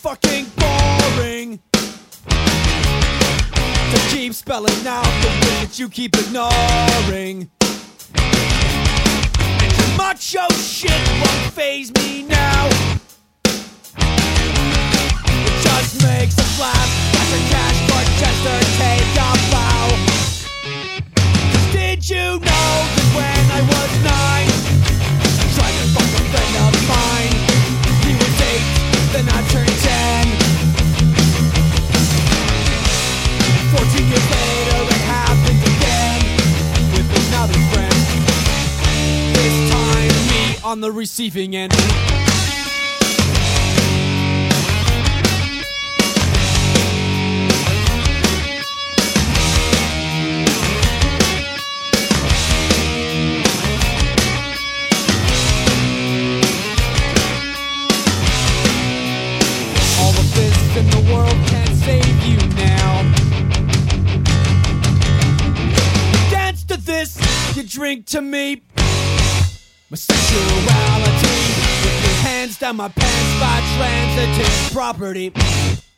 fucking boring to keep spelling out the way that you keep ignoring. And your macho shit won't faze me now. It just makes us laugh as a cash protester take a bow. 'Cause did you know that when I was 9, I tried to fuck a friend of mine? He was 8, then I turned 10. 14 years later it happened again with another friend. This time me on the receiving end. All of this in the world can't save you now. To this, you drink to me. My sexuality, with your hands down my pants, by transitive property.